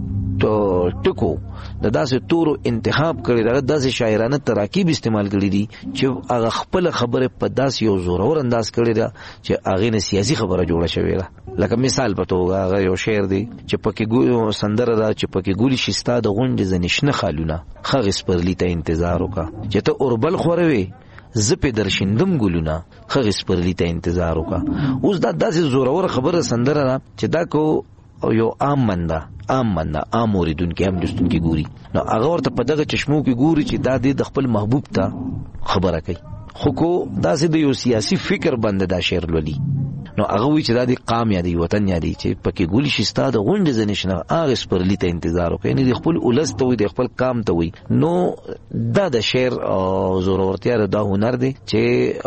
ټکو د داسې تورو انتخاب کړی، دا داسې شاعرانه تراکیب استعمال کړی دي چې هغه خپل خبره په داسې یو زورور انداز کړی دا چې هغه نه سیاسي خبره جوړه شوې ده. لکه مثال په توګه هغه یو شعر دی چې پکې سندره ده چې پکې ګولي شستا د غونډې زنشنه خالونه خغ سپرلی ته انتظار وکا چې ته اوربل خوروي زپې درشندم ګلونه خغ سپرلی ته انتظار وکا. اوس دا داسې زورور خبره سندره ده چې دا کو یو عام منده اوریدونکو هم لستونکو ګوري، نو هغه ورته په دغه چشمو کې ګوري چې دا د خپل محبوب ته خبره کوي، خو کو داسې د یو سیاسي فکر باندې دا شعر لولي، نو هغه وی چې دا د قام یا د وطن یا دی چې پکې ګولي شستا د غونډې زنشنه هغه سپرلی ته انتظار وکړي، یعنی د خپل اولس ته وي، د خپل قام ته وي. نو دا د شعر زورورتیا دا هنر دی چې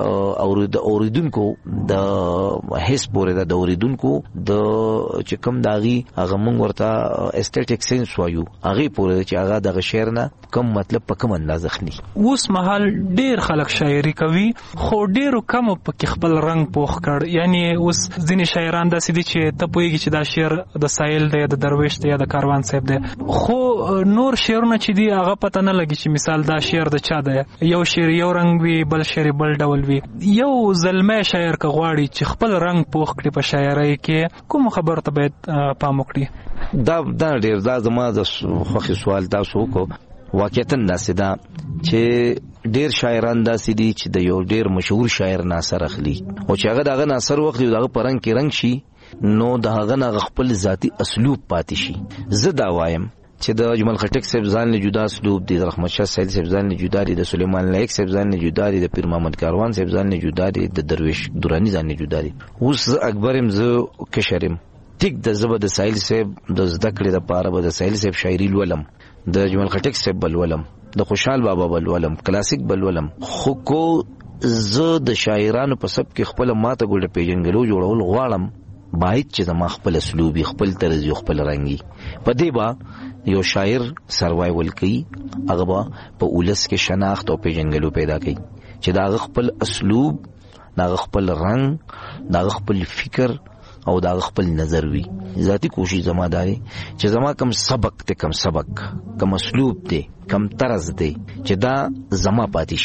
اوریدونکو د حس پورې د اوریدونکو د چې کوم داغي هغه مونږ ورته استټیک سنس وایو هغه پورې چې هغه د شعر نه کوم مطلب په کوم انداز اخلي. اوس مهال ډیر خلک شاعري کوي خو ډیرو کم په خپل رنگ پوخ کړ، یعنی اوس ځینې شاعران داسې دي چې ته پوهېږي چې دا شعر د سایل دی، د درویش دی، یا د کاروان صاحب دی، خو نور شعرونه چې دي هغه پته نه لګي چې مثال دا شعر د چا دی، یو شعر یو رنگ وي، بل شعر بل ډول وي. یو زلمی شاعر که غواړي چې خپل رنگ پوخ کړي په شاعرۍ کې کوم خبر ته باید پام وکړي؟ دا ډېر دا زما د خوښي سوال تاسو وکړو. واقعیتا داسې ده چې ډیر شاعران داسې دي چې د یو ډیر مشهور شاعر ناصر اخلي او چې هغه دغه ناصر وخت دغه پرنګ کې رنگ شي، نو دغه نه خپل ذاتی اسلوب پاتې شي. زه دا وایم چې د اجمل خټک صاحب ځان له جدا اسلوب دی، د رحمت شاه سایل صاحب ځان له جدا دی، د سلیمان لایق صاحب ځان له جدا دی، د پیر محمد کاروان صاحب ځان له جدا دی، د درویش درانی ځان له جدا دی. اوس اکبرم زه کشرم ټیک د زبر د سایل صاحب د زده کړې لپاره به د سایل صاحب شاعري ولم، د اجمل خټک صاحب بل ولم، د خوشحال بابا بل ولم، کلاسیک بل ولم، خو کو زه د شاعرانو په سب کې خپل ماته ګوډه پیژنګلو جوړول غواړم، باید چې زما خپل اسلوبي، خپل طرز، خپل رنگي په دې با یو شاعر سروایول کوي، هغه با په اولس کې شناخت او پیژنګلو پیدا کوي چې دا خپل اسلوب، دا خپل رنگ، دا خپل فکر او دا خپل نظر وي. ذاتی کوشش زما داري چې زما کم سبق کم اسلوب دی، کم طرز دی چې دا زما پاتې شي،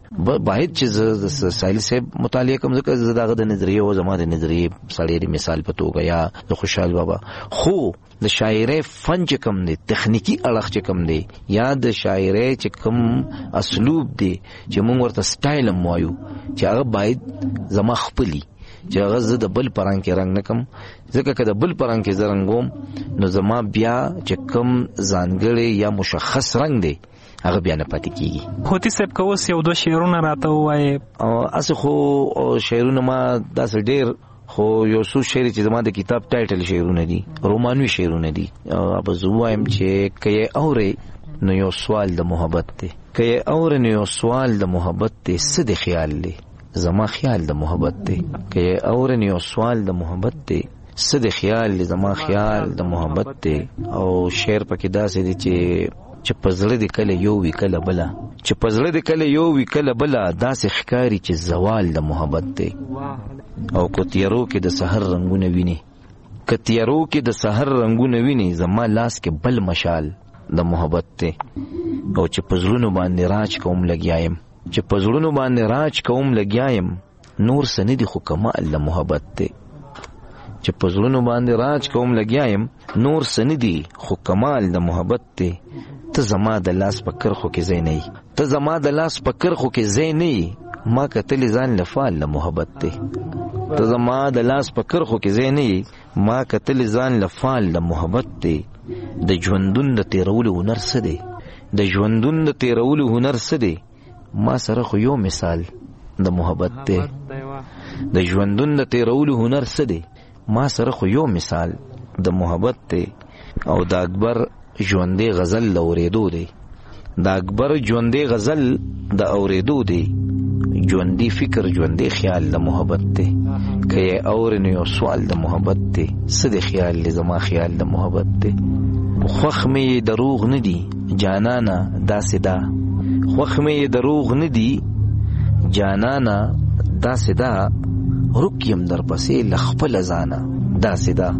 باید چې ز سایل صاحب مطالعه کوم ځکه زه دغه د نظریه او زما د نظریه سړی مثال په توګه یا د خوشحال بابا خو د شاعرۍ فن چې کم دی تخنیکی اړخ چې کم دی یا د شاعرۍ چې کم اسلوب دی چې موږ ورته سټایل هم وایو چې هغه باید زما خپلی چې هغه زه د بل پرنګ کې رنګ نکم ځکه که د بل پرنګ کې زه رنګوم نو زما بیا چې کم ځانګړی یا مشخص رنګ دی هغه بیا نه پاتې کیږي. هوتی صاحب که اوس یو دوه شعرونه راته ووایې. اسې خو شعرونه ما داسې ډېر خو یو څو شعر چې زما د کتاب ټایټل شعرونه دي رومانوي شعرونه دي. اب زه وایم چې که یې اورې نو یو سوال د محبت دی که یې اورې نو یو سوال د محبت دی څه د خیال دی زما خیال د محبت دی که یې اورې نو یو سوال د محبت دی څه د خیال دی زما خیال د محبت دی. او شعر پکې داسې دی چې پزړه دی کله یو وی کله بلا چې پزړه دی کله یو وی کله بلا داسې ښکاری چې زوال د محبت دی. او کو تیارو کې د سحر رنگونه ویني که تیارو کې د سحر رنگونه ویني زما لاس کې بل مشال د محبت دی. او چې پزړونو باندې راج کوم لګیایم چې پزړونو باندې راج کوم لګیایم نور سندي خو کمال د محبت دی. چې پزړونو باندې راج کوم لګیایم نور سندي خو کمال د محبت دی. ته زما د لاس په کرخو کې ځای نه یې ته زما د لاس په کرخو کې ځای نه یې ما کتلې ځان لفال د محبت دی. ته زما د لاس په کرخو کې ځای نه یې ما کتلې ځان لفال د محبت دی. د ژوندون د تیرولو هنر څه دی د ژوندون د تیرولو هنر څه دی ما سره خو یو مثال د محبت دی. د ژوندون د تیرولو هنر څه دی ما سره خو یو مثال د محبت دی. او د اکبر ژوندې غزل د اورېدو دی د اکبر ژوندې غزل د اورېدو دی. ژوندې فکر ژوندې خیال د محبت دی که یې اورې نو یو سوال د محبت دی څه د خیال دی زما خیال د محبت دی. خوښ مې دروغ نه دی جانانه داسې دا خوښ مې دروغ نه دی جانانه داسې دا رک یم در پسې له خپله ځانه داسې دا.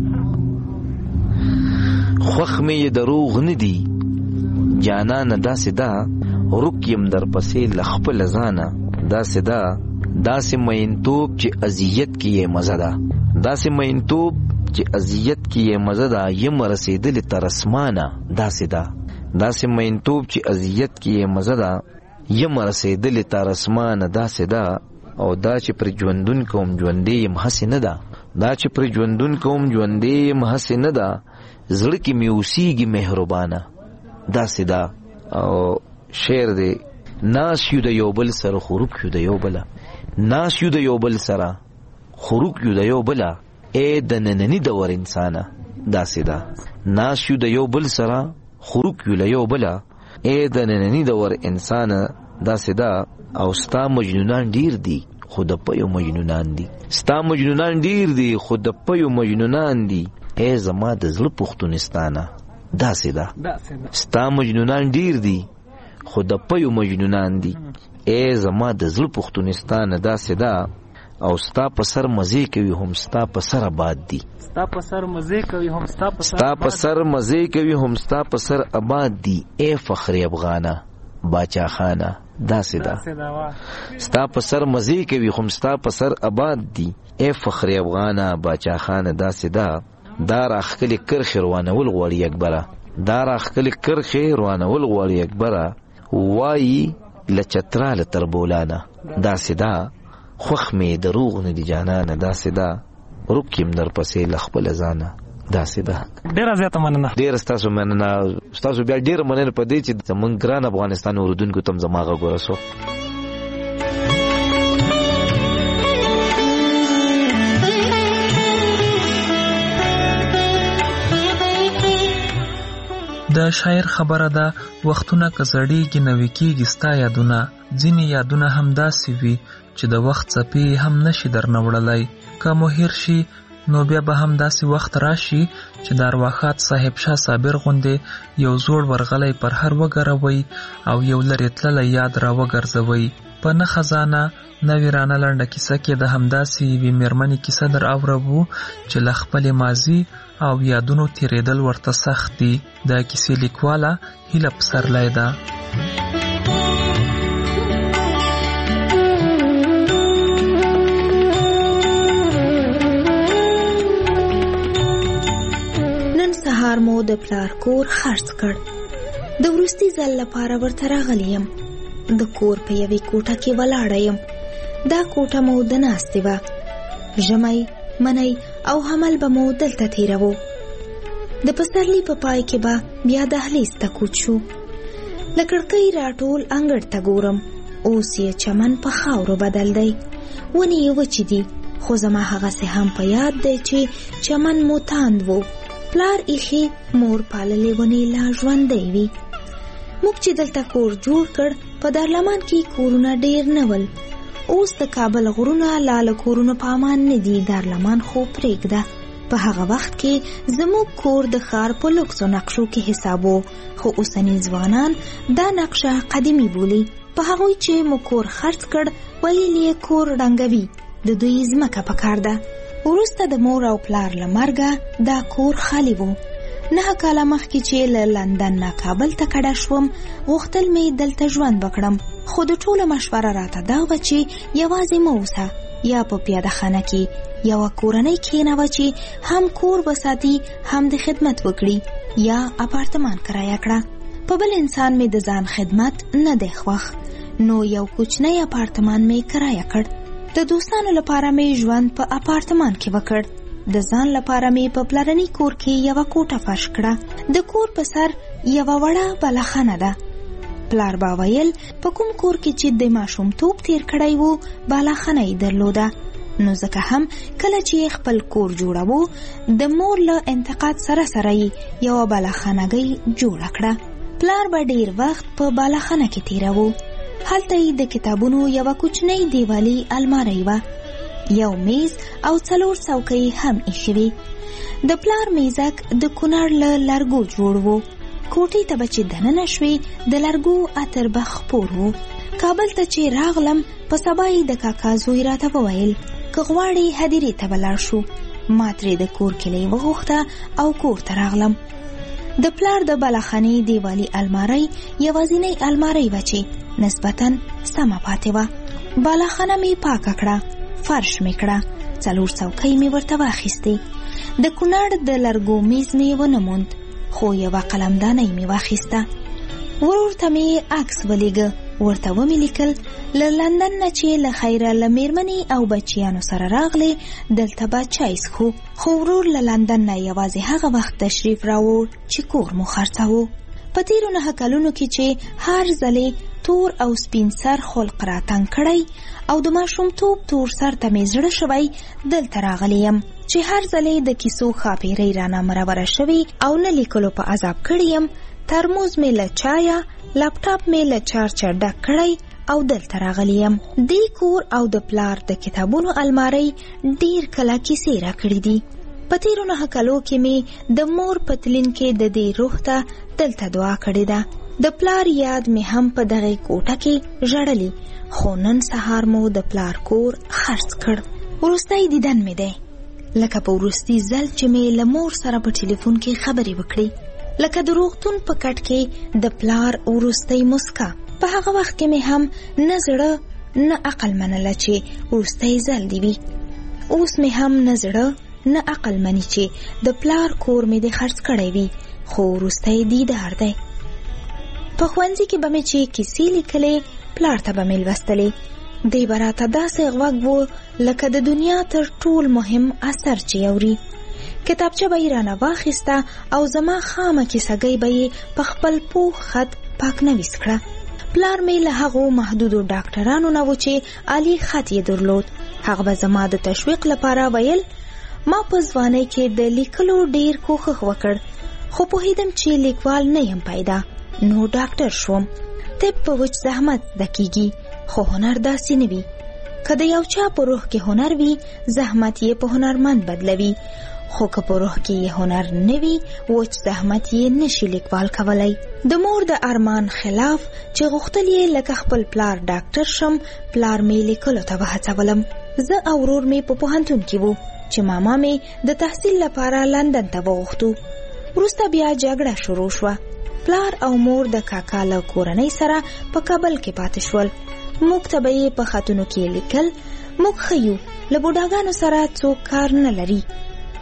خوښ مې دروغ نه دی جانانه داسې دا رک یم در پسې له خپله ځانه داسې دا. داسې مینتوب چې اذیت کې یې مزه ده داسې مینتوب چې اذیت کې یې مزه ده یم رسېدلې تر اسمانه داسې ده. داسې مینتوب چې اذیت کې یې مزه ده یم رسېدلې تر اسمانه داسې ده. او دا چې پر ژوندون کوم ژوندې یم هسې نه ده دا چې پر ژوندون کوم ژوندې یم هسې نه ده زړه کې مې اوسېږي مهربانه داسې ده. او شعر دی ناس یو د یو بل سره خروک یو د یو بله ناس یو د یو بل سره خروک یو د یو بله ای د ننني دور انسانه داسې ده. ناس یو د یو بل سره خروک یو د یو بله ای د ننني دور انسانه داسې ده. او ستا مجنونان ډیر دي خو د پیو مجنونان دي ستا مجنونان ډیر دي خو د پیو مجنونان دي ای زما د زړه پښتونستانه داسې ده. ستا مجنونان ډیر دي خو د پیو مجنونان دي ای زما د زړه پښتونستانه داسې ده. او ستا په سر مزې کوي هم ستا په سر آباد دي ستا په سر مزې کوي هم ستا په سر مزې کوي هم ستا په سر آباد دي ای فخر افغانه باچا خانه داسې ده. ستا په سر مزې کوي خو ستا په سر آباد دي ای فخر افغانه باچا خانه داسې ده. دا راښکلې کرښې روانول غواړي اکبره دا راښکلې کرښې روانول غواړي اکبره وایي له چتراله تر بولانه داسې ده. خوښ مې دروغ نه دي جانانه داسې ده رک یم در پسې له خپله ځانه داسې ده. ډیره زیاته مننه. ډیره ستاسو مننه. ستاسو بیا ډیره مننه په دې چې زموږ ګران افغانستان اوریدونکو ته هم زما غږ ورسو. د شاعر خبره ده وختونه که زړیږي نوي کېږي ستا یادونه ځینې یادونه هم داسې وي چې د وخت څپې هم نشي درنه وړلی که مو هیر شي نو بیا به هم داسې وخت راشي چې د ارواښاد صاحب شاه صابر غوندې یو زوړ ورغلی پر هر وګروئ او یو لرې تللی یاد را وګرځوئ. په نه خزانه نه ویرانه لنډه کیسه کې د همداسې یوې مېرمنې کیسه در اورو چې له خپلې ماضي او یادونو تیرېدل ورته سخت دي. د کیسې لیکواله هیله پسرلی ده. نن سهار مو د پلار کور خرڅ کړ. د وروستي ځل لپاره ورته راغلی یم. د کور په یوې کوټه کې ولاړه یم. دا کوټه مو د ناستې وه. ژمی، منی او حمل به مو دلته تیروو. د پسرلي په پای کې به بیا دهلیز ته کوچ شو. له کړکۍ راټول انګړ ته ګورم. اوس یې چمن په خاورو بدل دی. ونې یې وچې دي، خو زما هغسې هم په یاد دی چې چمن مو تاند و. پلار ایښې مور پاللې ونې لا ژوندی وي. موږ چې دلته کور جوړ کړ په دارلمان کې کورونه ډیر نه ول. اوس د کابل غرونه لا له کورونو په امان نه دي. دارلمان خو پرېږده. په هغه وخت کې زموږ کور د ښار په لوکسو نقشو کې حسابو، خو اوسني ځوانان دا نقشه قدیمي بولي. په هغوی چې مو کور خرڅ کړ ویل یې کور ړنګوي، د دوی ځمکه پکار ده. وروسته د مور او پلار له مرګه دا کور خالی و. 9 کاله مخکې چې له لندن نه کابل ته کډه شوم، غوښتل مې دلته ژوند وکړم، خو د ټولو مشوره راته دا وه چې یوازې مه اوسه، یا په پیاده خانه کې یوه کورنۍ کښېنوه چې هم کور وساتي هم د خدمت وکړي، یا اپارتمان کرایه کړه. په بل انسان مې د ځان خدمت نه دی خوښ، نو یو کوچنی اپارتمان مې کرایه کړ. د دوستانو لپاره مې ژوند په اپارتمان کې وکړ. د ځان لپاره مې په پلرني کور کې یوه کوټه فرش کړه. د کور په سر یوه وړه بلخانه ده. پلار با ویل په کوم کور کې چې د ماشومتوب تیر کړی وو بلخانه یې درلوده. نو ځکه هم کله چې خپل کور جوړوو د مور له انتقاد سره سره یې یوه بلخانهګۍ جوړه کړه. پلار به ډیر وخت په بلخانه کې تیروو. هلته یې د کتابونو یوه کوچنۍ دیوالي المارۍ وه، یو میز او 4 څوکۍ هم ایښې وې. د پلار میزک د کونړ له لرګو جوړ و. کوټې ته به چې دننه شوې د لرګو عطر به خپور و. کابل ته چې راغلم په سبا یې د کاکا زوی راته وویل که غواړې هدیرې ته به لاړ شو. ما ترې د کور کیلۍ وغوښته او کور ته راغلم. د پلار د بلخانې دیوالي المارۍ یوازینۍ المارۍ وه چې نسبتاً سمه پاتې وه. بلخانه مې پاکه کړه، فرش مې کړه، 4 څوکۍ مې ورته واخیستې. د کونړ د لرګو میز مې ونه موند، خو یوه قلمدانۍ مې واخیسته. ورور ته مې عکس ولیږه، ورته ومې لیکل له لندن نه چې له خیره له میرمنې او بچیانو سره راغلې دلته به چای څښو. خو ورور له لندن نه یوازې هغه وخت تشریف راوړ چې کور مو خرڅاوه. په تیرو 9 کلونو کې چې هر ځلې تور او سپین سر خلق راتنګ کړی او د ماشومتوب تور سر ته مې زړه شوی دلته راغلی یم چې هر ځلې د کیسو ښاپیرۍ رانه مروره شوي او نه لیکلو په عذاب کړی یم. ترموز مې له چایه، لپټاپ مې له چارجه ډک کړی او دلته راغلی یم. دې کور او د پلار د کتابونو المارۍ ډیر کله کیسې راکړي دي. په تیرو 9 کلو کې مې د مور پتلین کې د دې روح ته دلته دعا کړې ده. د پلار یاد مې هم په دغه کوټه کې ژړلی، خو نن سهار مو د پلار کور خرڅ کړ. وروستی دیدن مې دی، لکه په وروستي ځل چې مې له مور سره په ټلیفون کې خبرې وکړې، لکه د روغتون په کټ کې د پلار وروستی مسکا. په هغه وخت کې مې هم نه زړه نه عقل منله چې وروستی ځل دی وي. اوس مې هم نه زړه نه عقل مني چې د پلار کور مې د خرڅ کړی وي، خو وروستی دیدار دی. په ښوونځي کې به مې چې کیسې لیکلې پلار ته به مې لوستلې. دی به راته داسې غوږ و لکه د دنیا تر ټول مهم اثر چې اوري. کتابچه به یې رانه واخیسته او زما خامه کیسهګۍ به یې په خپل پوخ خط پاکنویس کړه. پلار مې له هغو محدودو ډاکټرانو نه و چې عالی خط یې درلود. هغه به زما د تشویق لپاره ویل ما په ځوانۍ کې د لیکلو ډیر کوښښ وکړ، خو پوهیدم چې لیکوال نه یم پیدا، نو ډاکټر شوم. طب په وچ زحمت دکیږي، خو هنر داسې نه وي. که د یو چا په روح کې هنر وي، زحمت یې په هنرمند بدلوي، خو که په روح کې یې هنر نه وي، وچ زحمت یې نشي لیکوال کولی. د مور د ارمان خلاف چې غوښتل یې لکه خپل پلار ډاکټر شم، پلار مې لیکلو ته وهڅولم. زه او ورور مې په پوهنتون کې وو چې ماما مې د تحصیل لپاره لندن ته وغوښتو. وروسته بیا جګړه شروع شوه. پلار او مور د کاکا له کورنۍ سره په کابل کې پاتې شول. موږ ته به یې په خطونو کې لیکل موږ ښه یو، له بوډاګانو سره څوک کار نه لري.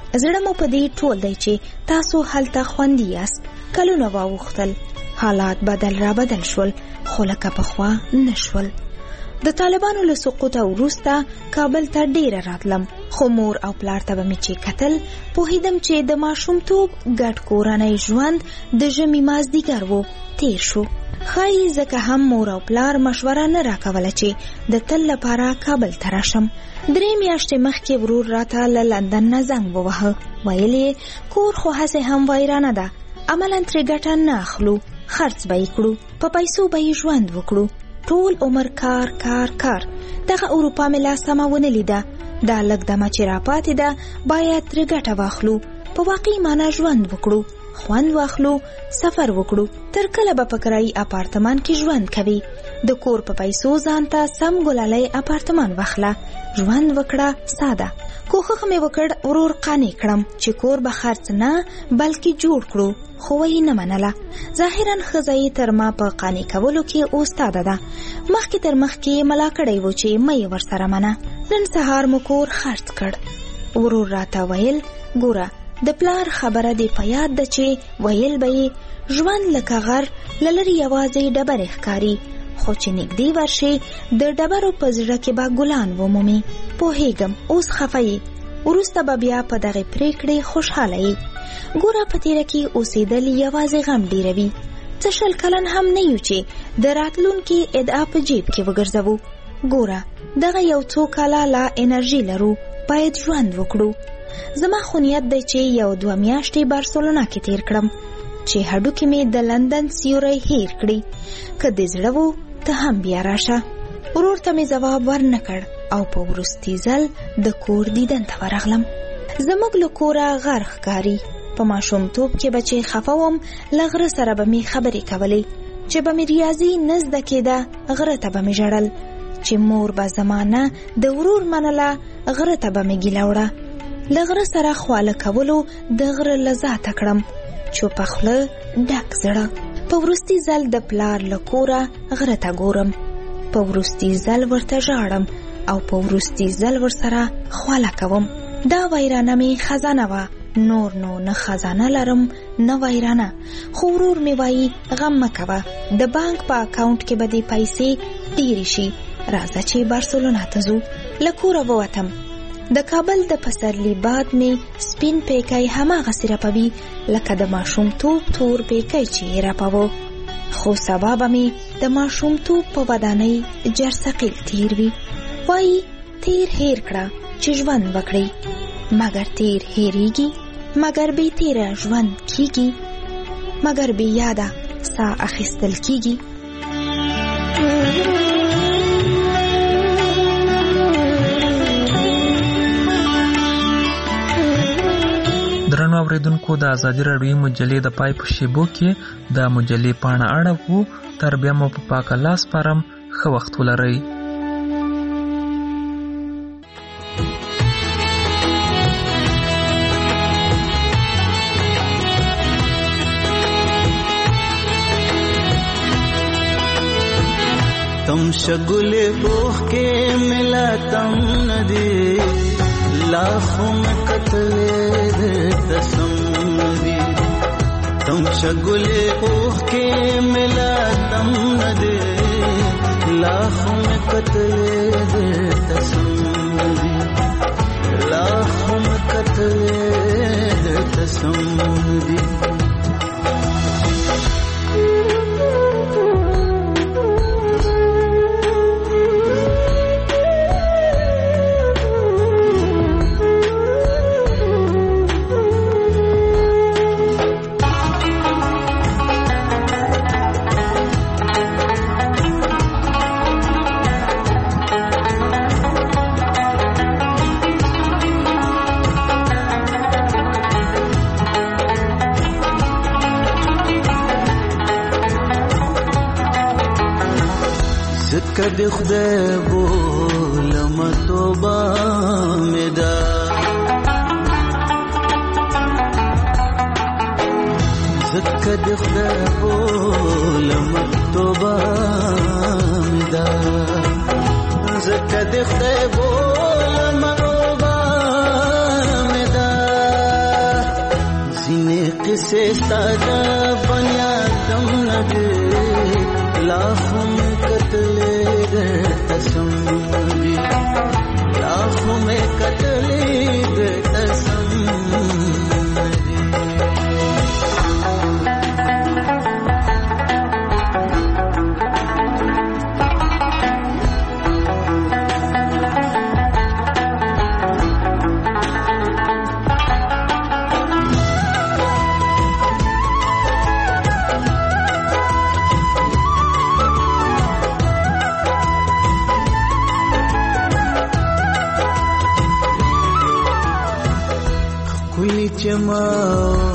زړه مو په دې ټول دی چې تاسو هلته خوندي یاست. کلونه واوښتل، حالات بدل شول، خو لکه پخوا نشول. د طالبانو له سقوطه وروسته کابل ته ډیره راتلم، خو مور او پلار ته به مې چې کتل پوهیدم چې د ماشومتوب ګډ کورنۍ ژوند د ژمي مازدیګر و تیر شو. ښایي ځکه هم مور او پلار مشوره نه راکوله چې د تل لپاره کابل ته راشم. 3 میاشتې مخکې ورور راته له لندن نه زنګ ووهه، ویل یې کور خو هسې هم ویرانه ده، عملاً ترې ګټه نه اخلو، خرڅ به یې کړو، په پیسو به یې ژوند وکړو. ټول عمر کار کار کار. دغه اروپا مې لا سمه ونه لیده، دا لږ دمه چې راپاتې ده باید ترې ګټه واخلو، په واقعي معنا ژوند وکړو، خوند واخلو، سفر وکړو. تر کله به په کرایي اپارتمان کې ژوند کوي؟ د کور په پیسو ځان ته سم ګلالی اپارتمان واخله، ژوند وکړه ساده. کوښښ مې وکړ ورور قانع کړم چې کور به خرڅ نه بلکې جوړ کړو، خو یې نه منله. ظاهراً ښځه یې تر ما په قانع کولو کې استاده ده، مخکې تر مخکې ملا کړی و چې مه یې ورسره منه. نن سهار مو کور خرڅ کړ. ورور راته ویل ګوره د پلار خبره دې په یاد ده چې ویل به یې ژوند لکه غر له لرې یوازې ډبرې ښکاري، خو چې نږدې ورشي د ډبرو په زړه کې به ګلان ومومي. پوهیږم اوس خفه یې، وروسته به بیا په دغې پریکړې خوشحاله یې. ګوره په تیره کې اوسېدل یوازې غم ډیروي. څه 20 کلن هم نه یو چې د راتلونکي ادعا په جیب کې وګرځوو. ګوره دغه یو څو کاله لا انرژي لرو، باید ژوند وکړو. زما خو نیت دی چې 1-2 میاشتې بارسلونا کې تیر کړم چې هډوکې مې د لندن سیوری هیر کړي. که دې زړه وو ته هم بیا راشه. ورور ته مې ځواب ورنه کړ او په وروستي ځل د کور دیدن ته ورغلم. زموږ له کوره غر ښکاري. په ماشومتوب کې به چې خفه وم له غره سره به مې خبرې کولې، چې به مې ریاضي نه زده کېده غره ته به مې ژړل، چې مور به زما نه د ورور منله غره ته به مې ګیله وړه. له غره سره خواله کولو د غره لذاته کړم، چوپه خوله ډک زړه. په وروستي ځل د پلار له کوره غره ته ګورم، په وروستي ځل ورته ژاړم او په وروستي ځل ورسره خواله کوم. دا ویرانه مې خزانه وه، نور نو نه خزانه لرم نه ویرانه. خو ورور مې وایي غم مه کوه، د بانک په اکاونټ کې به دې پیسې ډېرې شي، راځه چې بارسلونا ته ځو. له کوره ووتم. د کابل د پسرلي باد مې سپین پیکی هماغسې رپوي لکه د ماشومتوب تور پیکی چې یې رپوه. خو سبا به مې د ماشومتوب په ودانۍ جرثقیل تیر وي. وایي تیر هیر کړه چې ژوند وکړي، مګر تیر هیریږي، مګر بې تیره ژوند کیږي، مګر بې یاده سا اخیستل کیږي. درنو اوریدونکو، د ازادي راډیو مجلې د پای په شیبو کې د مجلې پاڼه اړوو. تر بیا مو په پاک الله سپارم. ښه وخت ولرئ. تم شگلے اوہ کے ملا تم ندی لاکھوں میں قتل تسم ندی. تم شگلے اوہ کے ملا تم ندی لاکھوں میں قتل تسم ندی. لاکھوں میں قتل تسم ندی. کد خدای بولم توبه مې ده، زکه د خدای بولم توبه مې ده، زکه د خدای بولم توبه مې ده. قصه ستاده بنیادم نده لاخم قتلې د تسم دی لاخم قتلې د تسم جما